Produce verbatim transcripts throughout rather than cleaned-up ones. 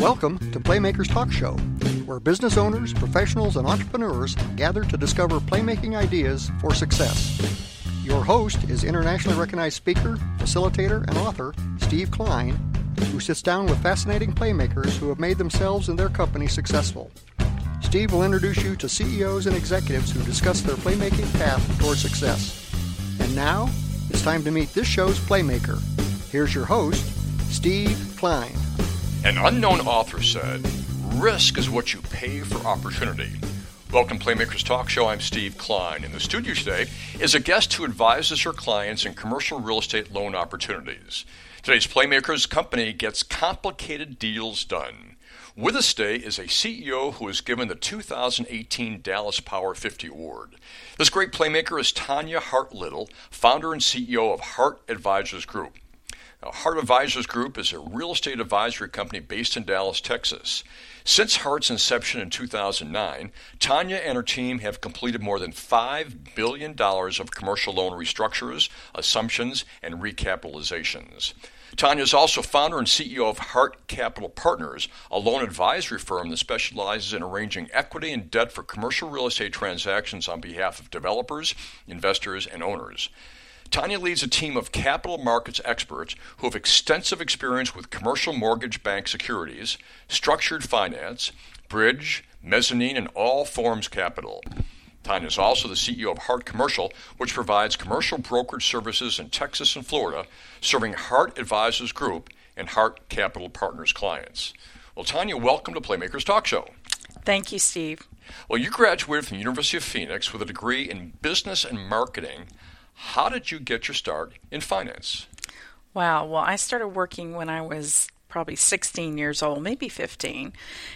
Welcome to Playmakers Talk Show, where business owners, professionals, and entrepreneurs gather to discover playmaking ideas for success. Your host is internationally recognized speaker, facilitator, and author Steve Klein, who sits down with fascinating playmakers who have made themselves and their company successful. Steve will introduce you to C E Os and executives who discuss their playmaking path toward success. And now, it's time to meet this show's playmaker. Here's your host, Steve Klein. An unknown author said, "Risk is what you pay for opportunity." Welcome to Playmakers Talk Show. I'm Steve Klein. In the studio today is a guest who advises her clients in commercial real estate loan opportunities. Today's Playmakers company gets complicated deals done. With us today is a C E O who was given the two thousand eighteen Dallas Power fifty Award. This great playmaker is Tanya Hart-Little, founder and C E O of Hart Advisors Group. Now, Hart Advisors Group is a real estate advisory company based in Dallas, Texas. Since Hart's inception in two thousand nine, Tanya and her team have completed more than five billion dollars of commercial loan restructures, assumptions, and recapitalizations. Tanya is also founder and C E O of Hart Capital Partners, a loan advisory firm that specializes in arranging equity and debt for commercial real estate transactions on behalf of developers, investors, and owners. Tanya leads a team of capital markets experts who have extensive experience with commercial mortgage-backed securities, structured finance, bridge, mezzanine, and all forms capital. Tanya is also the C E O of Hart Commercial, which provides commercial brokerage services in Texas and Florida, serving Hart Advisors Group and Hart Capital Partners clients. Well, Tanya, welcome to Playmakers Talk Show. Thank you, Steve. Well, you graduated from the University of Phoenix with a degree in business and marketing. How did you get your start in finance? Wow. Well, I started working when I was probably sixteen years old, maybe fifteen.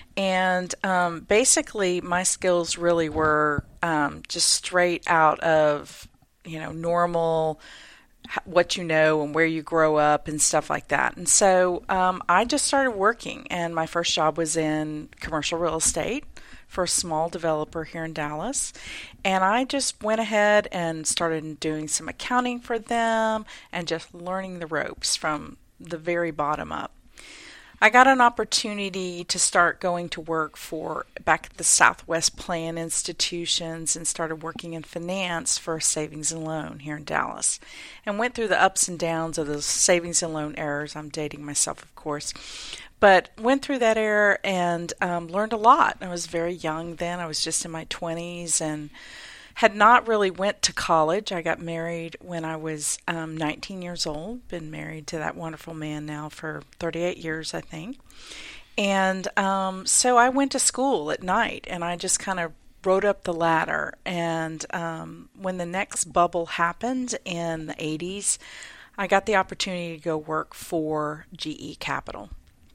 And um, basically, my skills really were um, just straight out of, you know, normal, what you know and where you grow up and stuff like that. And so um, I just started working, and my first job was in commercial real estate for a small developer here in Dallas. And I just went ahead and started doing some accounting for them and just learning the ropes from the very bottom up. I got an opportunity to start going to work for back at the Southwest Plan institutions and started working in finance for savings and loan here in Dallas, and went through the ups and downs of those savings and loan errors. I'm dating myself, of course, but went through that era and um, learned a lot. I was very young then. I was just in my twenties and had not really went to college. I got married when I was um, nineteen years old. Been married to that wonderful man now for thirty-eight years, I think. And um, so I went to school at night, and I just kind of rode up the ladder. And um, when the next bubble happened in the eighties, I got the opportunity to go work for G E Capital.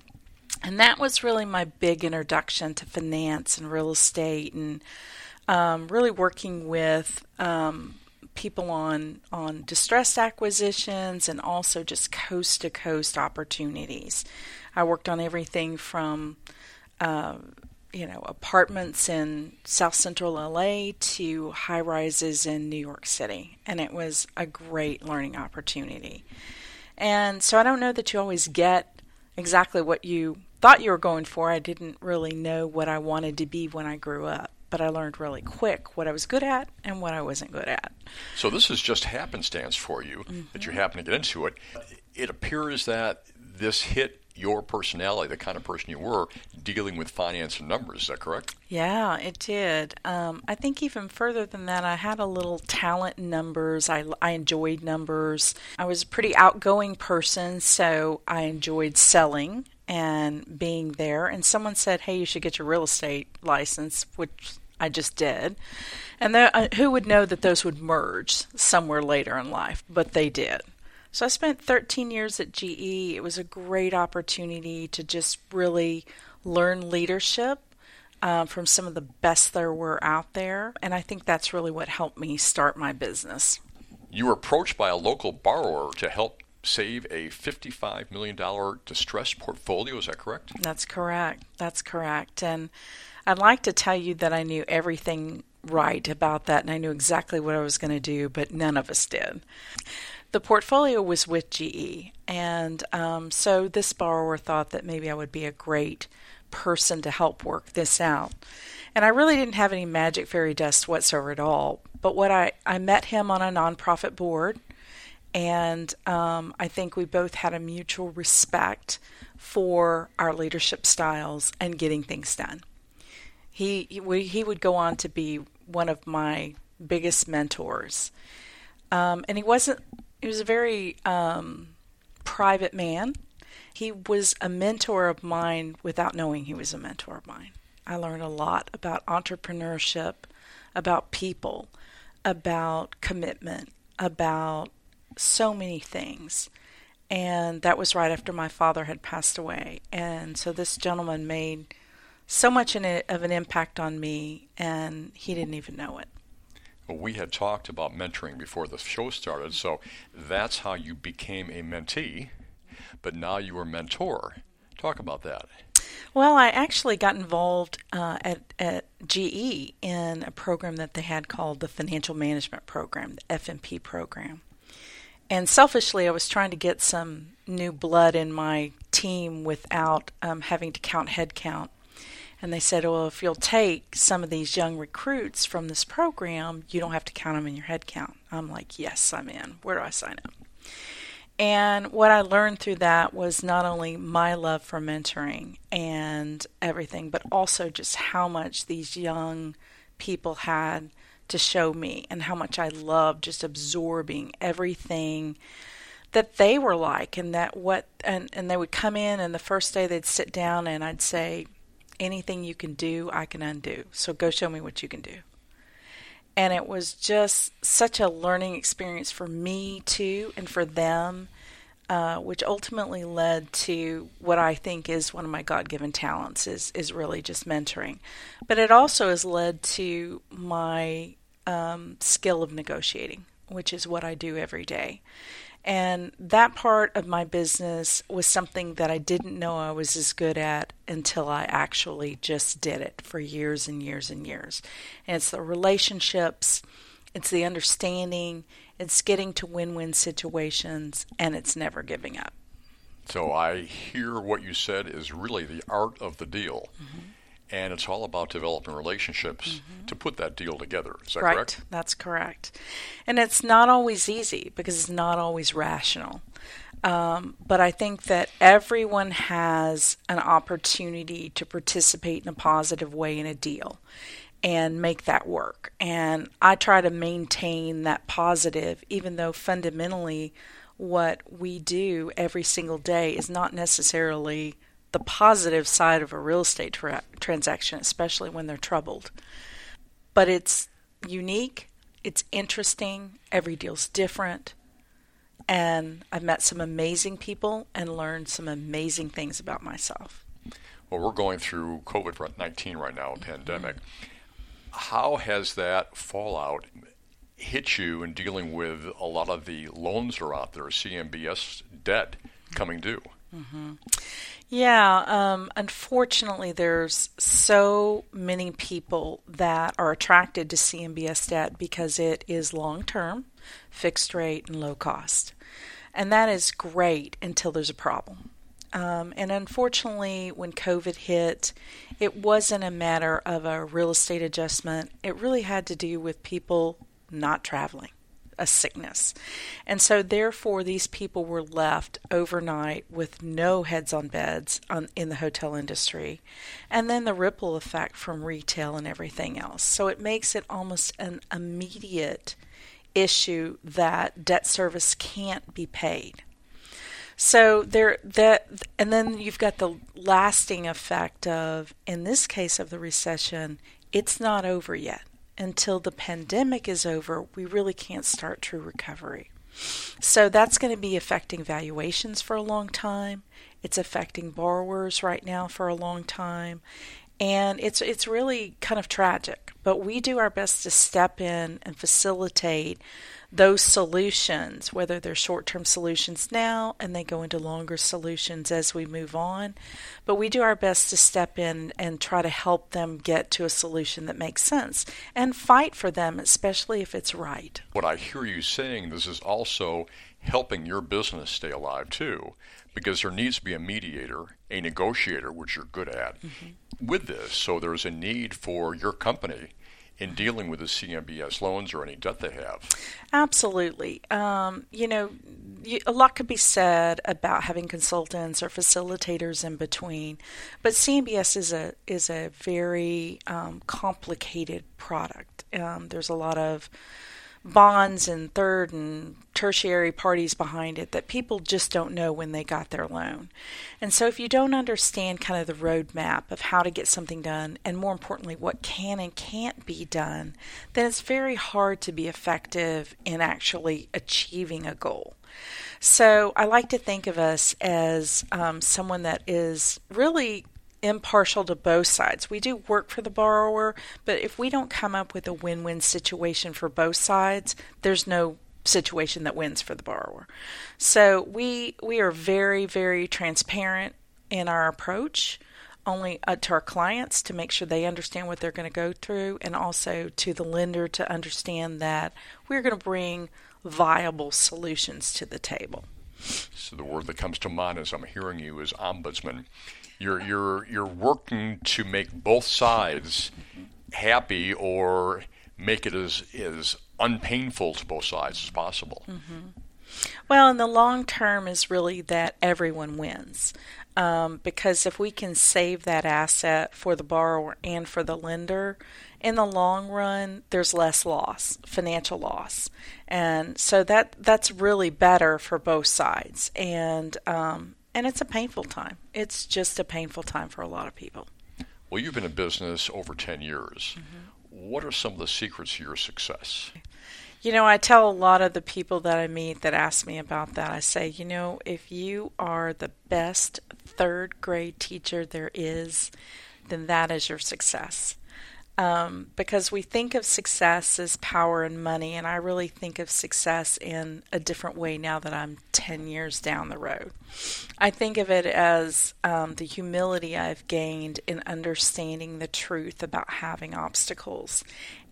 And that was really my big introduction to finance and real estate, and Um, really working with um, people on, on distressed acquisitions and also just coast-to-coast opportunities. I worked on everything from, uh, you know, apartments in South Central L A to high-rises in New York City, and it was a great learning opportunity. And so I don't know that you always get exactly what you thought you were going for. I didn't really know what I wanted to be when I grew up, but I learned really quick what I was good at and what I wasn't good at. So this is just happenstance for you, mm-hmm. that you happen to get into it. It appears that this hit your personality, the kind of person you were, dealing with finance and numbers. Is that correct? Yeah, it did. Um, I think even further than that, I had a little talent in numbers. I, I enjoyed numbers. I was a pretty outgoing person, so I enjoyed selling and being there. And someone said, hey, you should get your real estate license, which I just did. And there, uh, who would know that those would merge somewhere later in life? But they did. So I spent thirteen years at G E. It was a great opportunity to just really learn leadership uh, from some of the best there were out there. And I think that's really what helped me start my business. You were approached by a local borrower to help save a fifty-five million dollars distressed portfolio. Is that correct? That's correct. That's correct. And I'd like to tell you that I knew everything right about that, and I knew exactly what I was going to do, but none of us did. The portfolio was with G E, and um, so this borrower thought that maybe I would be a great person to help work this out. And I really didn't have any magic fairy dust whatsoever at all. But what I, I met him on a nonprofit board, and um, I think we both had a mutual respect for our leadership styles and getting things done. He he, he would go on to be one of my biggest mentors. Um, and he wasn't, he was a very um, private man. He was a mentor of mine without knowing he was a mentor of mine. I learned a lot about entrepreneurship, about people, about commitment, about so many things. And that was right after my father had passed away. And so this gentleman made so much in it, of an impact on me, and he didn't even know it. Well, we had talked about mentoring before the show started, so that's how you became a mentee, but now you are a mentor. Talk about that. Well, I actually got involved uh, at, at G E in a program that they had called the Financial Management Program, the F M P program. And selfishly, I was trying to get some new blood in my team without um, having to count head count. And they said, well, if you'll take some of these young recruits from this program, you don't have to count them in your head count. I'm like, yes, I'm in. Where do I sign up? And what I learned through that was not only my love for mentoring and everything, but also just how much these young people had to show me and how much I loved just absorbing everything that they were like, and that what and, and they would come in, and the first day they'd sit down and I'd say, anything you can do, I can undo. So go show me what you can do. And it was just such a learning experience for me too, and for them, uh, which ultimately led to what I think is one of my God-given talents, is, is really just mentoring. But it also has led to my um, skill of negotiating, which is what I do every day. And that part of my business was something that I didn't know I was as good at until I actually just did it for years and years and years. And it's the relationships, it's the understanding, it's getting to win-win situations, and it's never giving up. So I hear what you said is really the art of the deal. Mm-hmm. And it's all about developing relationships mm-hmm. to put that deal together. Is that right. correct? Right, that's correct. And it's not always easy because it's not always rational. Um, but I think that everyone has an opportunity to participate in a positive way in a deal and make that work. And I try to maintain that positive, even though fundamentally what we do every single day is not necessarily the positive side of a real estate tra- transaction, especially when they're troubled. But it's unique, it's interesting, every deal's different, and I've met some amazing people and learned some amazing things about myself. Well, we're going through COVID nineteen right now, a pandemic. How has that fallout hit you in dealing with a lot of the loans that are out there, C M B S debt coming due? Mm-hmm. Yeah, um, unfortunately, there's so many people that are attracted to C M B S debt because it is long-term, fixed rate, and low cost. And that is great until there's a problem. Um, and unfortunately, when COVID hit, it wasn't a matter of a real estate adjustment. It really had to do with people not traveling. A sickness. And so therefore these people were left overnight with no heads on beds on, in the hotel industry, and then the ripple effect from retail and everything else. So it makes it almost an immediate issue that debt service can't be paid. So there that and then you've got the lasting effect of, in this case of the recession, it's not over yet. Until the pandemic is over, we really can't start true recovery. So that's going to be affecting valuations for a long time. It's affecting borrowers right now for a long time. And it's it's really kind of tragic. But we do our best to step in and facilitate those solutions, whether they're short-term solutions now and they go into longer solutions as we move on. But we do our best to step in and try to help them get to a solution that makes sense and fight for them, especially if it's right. What I hear you saying, this is also helping your business stay alive too, because there needs to be a mediator, a negotiator, which you're good at, mm-hmm. with this. So there's a need for your company in dealing with the C M B S loans or any debt they have. Absolutely. Um, you know, you, a lot could be said about having consultants or facilitators in between, but C M B S is a is a very um, complicated product. Um, there's a lot of bonds and third and tertiary parties behind it that people just don't know when they got their loan. And so if you don't understand kind of the roadmap of how to get something done, and more importantly, what can and can't be done, then it's very hard to be effective in actually achieving a goal. So I like to think of us as um, someone that is really impartial to both sides. We do work for the borrower, but if we don't come up with a win-win situation for both sides, there's no situation that wins for the borrower. So we we are very, very transparent in our approach, only uh, to our clients to make sure they understand what they're going to go through, and also to the lender to understand that we're going to bring viable solutions to the table. So the word that comes to mind as I'm hearing you is ombudsman. You're you're you're working to make both sides happy, or make it as as unpainful to both sides as possible. Mm-hmm. Well, in the long term is really that everyone wins, um, because if we can save that asset for the borrower and for the lender, in the long run, there's less loss, financial loss, and so that that's really better for both sides. And um, And it's a painful time. It's just a painful time for a lot of people. Well, you've been in business over ten years. Mm-hmm. What are some of the secrets to your success? You know, I tell a lot of the people that I meet that ask me about that, I say, you know, if you are the best third grade teacher there is, then that is your success. Um, because we think of success as power and money, and I really think of success in a different way now that I'm ten years down the road. I think of it as um, the humility I've gained in understanding the truth about having obstacles,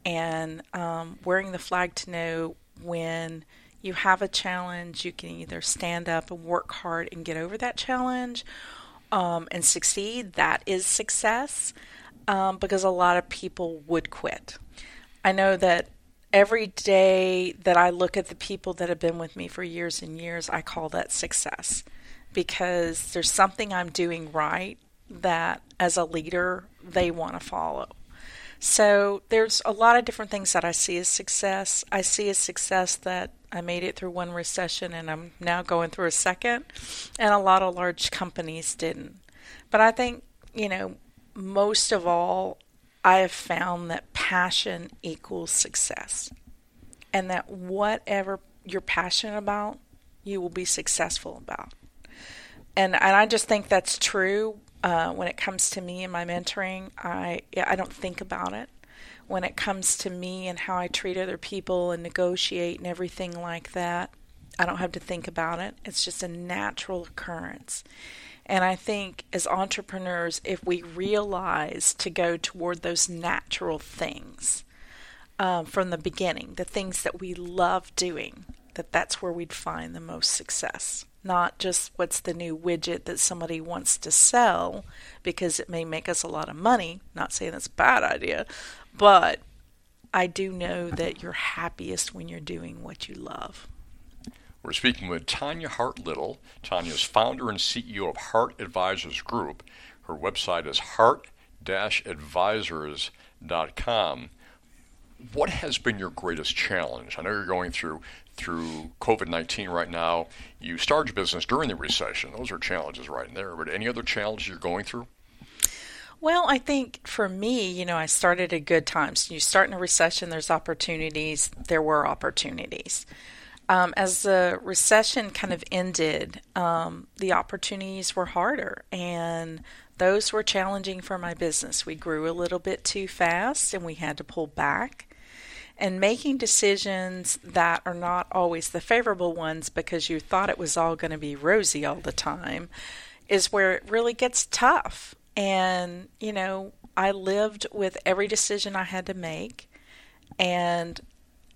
and um, wearing the flag to know when you have a challenge, you can either stand up and work hard and get over that challenge um, and succeed. That is success. Um, because a lot of people would quit. I know that every day that I look at the people that have been with me for years and years, I call that success, because there's something I'm doing right that as a leader, they want to follow. So there's a lot of different things that I see as success. I see as success that I made it through one recession and I'm now going through a second, and a lot of large companies didn't. But I think, you know, most of all, I have found that passion equals success, and that whatever you're passionate about, you will be successful about. And and I just think that's true uh, when it comes to me and my mentoring. I I don't think about it. When it comes to me and how I treat other people and negotiate and everything like that, I don't have to think about it. It's just a natural occurrence. And I think as entrepreneurs, if we realize to go toward those natural things um, from the beginning, the things that we love doing, that that's where we'd find the most success. Not just what's the new widget that somebody wants to sell because it may make us a lot of money. Not saying that's a bad idea, but I do know that you're happiest when you're doing what you love. We're speaking with Tanya Hart Little. Tanya's founder and C E O of Hart Advisors Group. Her website is hart dash advisors dot com. What has been your greatest challenge? I know you're going through through covid nineteen right now. You started your business during the recession. Those are challenges right in there. But any other challenges you're going through? Well, I think for me, you know, I started at good times. You start in a recession, there's opportunities. There were opportunities. Um, as the recession kind of ended, um, the opportunities were harder, and those were challenging for my business. We grew a little bit too fast, and we had to pull back. And making decisions that are not always the favorable ones because you thought it was all going to be rosy all the time is where it really gets tough. And, you know, I lived with every decision I had to make, and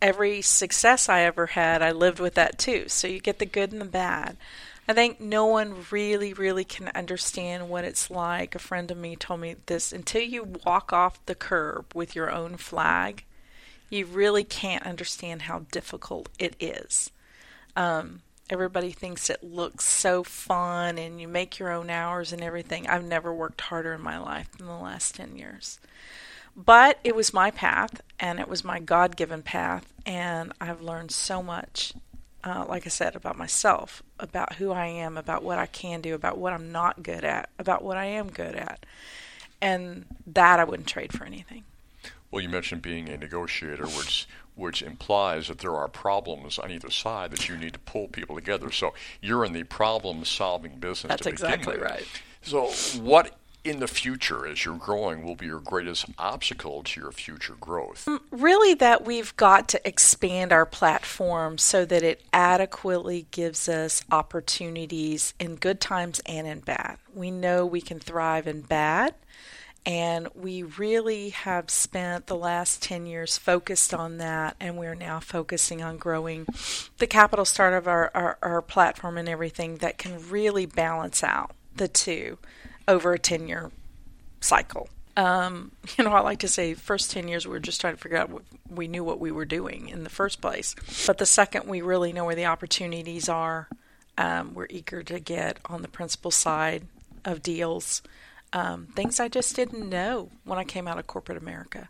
every success I ever had, I lived with that too. So you get the good and the bad. I think no one really, really can understand what it's like. A friend of me told me this, until you walk off the curb with your own flag, you really can't understand how difficult it is. Um, everybody thinks it looks so fun and you make your own hours and everything. I've never worked harder in my life than the last ten years. But it was my path, and it was my God-given path, and I've learned so much. Uh, like I said, about myself, about who I am, about what I can do, about what I'm not good at, about what I am good at. And that I wouldn't trade for anything. Well, you mentioned being a negotiator, which which implies that there are problems on either side that you need to pull people together. So you're in the problem-solving business. That's to exactly begin with. right. So what in the future, as you're growing, will be your greatest obstacle to your future growth? Really, that we've got to expand our platform so that it adequately gives us opportunities in good times and in bad. We know we can thrive in bad, and we really have spent the last ten years focused on that, and we're now focusing on growing the capital start of our, our, our platform and everything that can really balance out the two over a ten-year cycle. Um, you know, I like to say first ten years we were just trying to figure out what we knew what we were doing in the first place. But the second we really know where the opportunities are, um, we're eager to get on the principal side of deals, um, things I just didn't know when I came out of corporate America.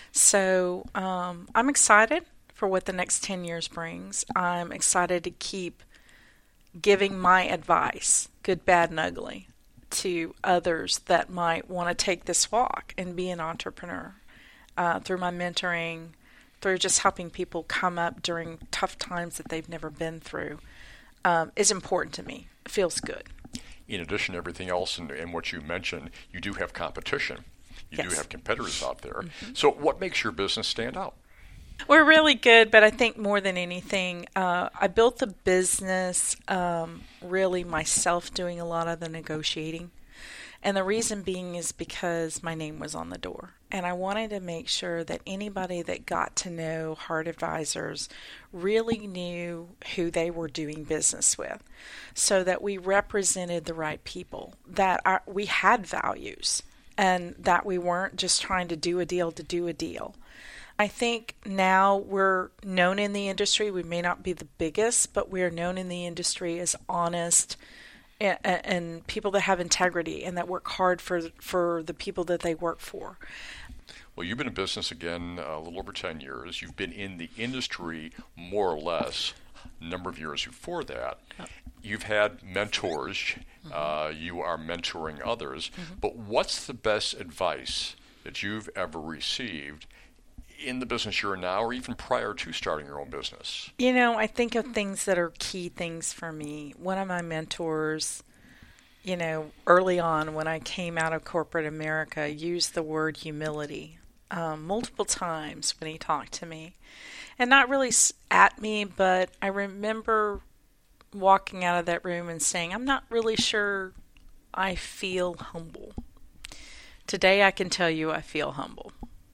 So um, I'm excited for what the next ten years brings. I'm excited to keep giving my advice, good, bad, and ugly, to others that might want to take this walk and be an entrepreneur, uh, through my mentoring, through just helping people come up during tough times that they've never been through, um, is important to me. It feels good. In addition to everything else and, and what you mentioned, you do have competition. You Yes. do have competitors out there. Mm-hmm. So what makes your business stand out? We're really good, but I think more than anything, uh, I built the business um, really myself doing a lot of the negotiating. And the reason being is because my name was on the door. And I wanted to make sure that anybody that got to know Hart Advisors really knew who they were doing business with, so that we represented the right people, that our, we had values, and that we weren't just trying to do a deal to do a deal. I think now we're known in the industry. We may not be the biggest, but we are known in the industry as honest and, and people that have integrity and that work hard for for the people that they work for. Well, you've been in business again a little over ten years. You've been in the industry more or less a number of years before that. You've had mentors. Mm-hmm. Uh, you are mentoring others. Mm-hmm. But what's the best advice that you've ever received in the business you're in now, or even prior to starting your own business? You know, I think of things that are key things for me. One of my mentors, you know, early on when I came out of corporate America, used the word humility um, multiple times when he talked to me. And not really at me, but I remember walking out of that room and saying, I'm not really sure I feel humble. Today I can tell you I feel humble.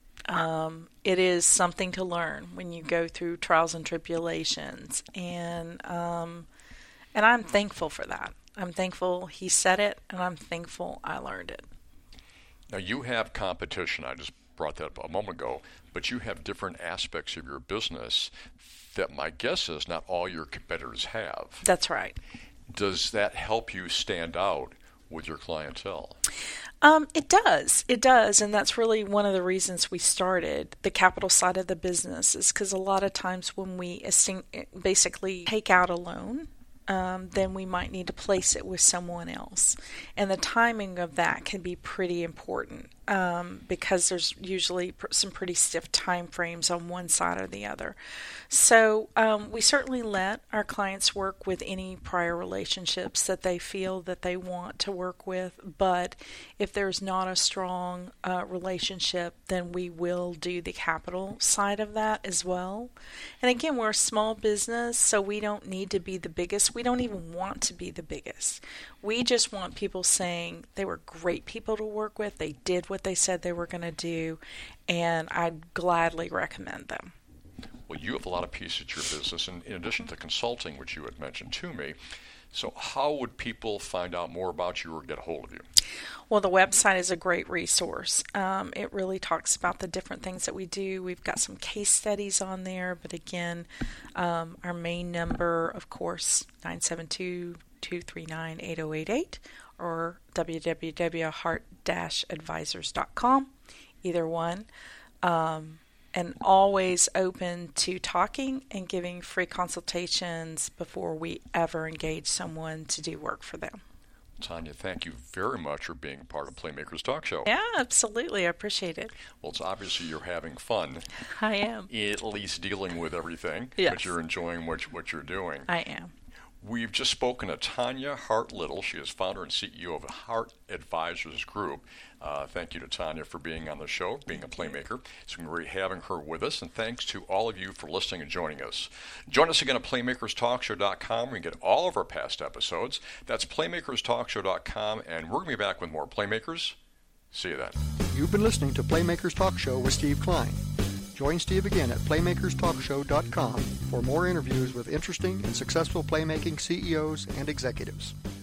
Um, it is something to learn when you go through trials and tribulations, and um, and I'm thankful for that. I'm thankful he said it, and I'm thankful I learned it. Now, you have competition. I just brought that up a moment ago, but you have different aspects of your business that my guess is not all your competitors have. That's right. Does that help you stand out with your clientele? Um, it does. It does. And that's really one of the reasons we started the capital side of the business, is because a lot of times when we basically take out a loan, um, then we might need to place it with someone else. And the timing of that can be pretty important um, because there's usually pr- some pretty stiff time frames on one side or the other. So um, we certainly let our clients work with any prior relationships that they feel that they want to work with. But if there's not a strong uh, relationship, then we will do the capital side of that as well. And again, we're a small business, so we don't need to be the biggest. We don't even want to be the biggest. We just want people saying they were great people to work with. They did what they said they were going to do, and I'd gladly recommend them. Well, you have a lot of pieces to your business, in, in addition to consulting, which you had mentioned to me. So how would people find out more about you or get a hold of you? Well, the website is a great resource. Um, it really talks about the different things that we do. We've got some case studies on there, but again, um, our main number, of course, nine seven two, two three nine, eight zero eight eight or w w w dot heart dash advisors dot com, either one. Um, and always open to talking and giving free consultations before we ever engage someone to do work for them. Tanya, thank you very much for being part of Playmakers Talk Show. Yeah, absolutely. I appreciate it. Well, it's obviously you're having fun. I am. At least dealing with everything. Yes. But you're enjoying what, what you're doing. I am. We've just spoken to Tanya Hart Little. She is founder and C E O of Hart Advisors Group. Uh, thank you to Tanya for being on the show, being a Playmaker. It's been great having her with us, and thanks to all of you for listening and joining us. Join us again at playmakers talk show dot com. We can get all of our past episodes. That's playmakers talk show dot com, and we're going to be back with more Playmakers. See you then. You've been listening to Playmakers Talk Show with Steve Klein. Join Steve again at playmakers talk show dot com for more interviews with interesting and successful playmaking C E Os and executives.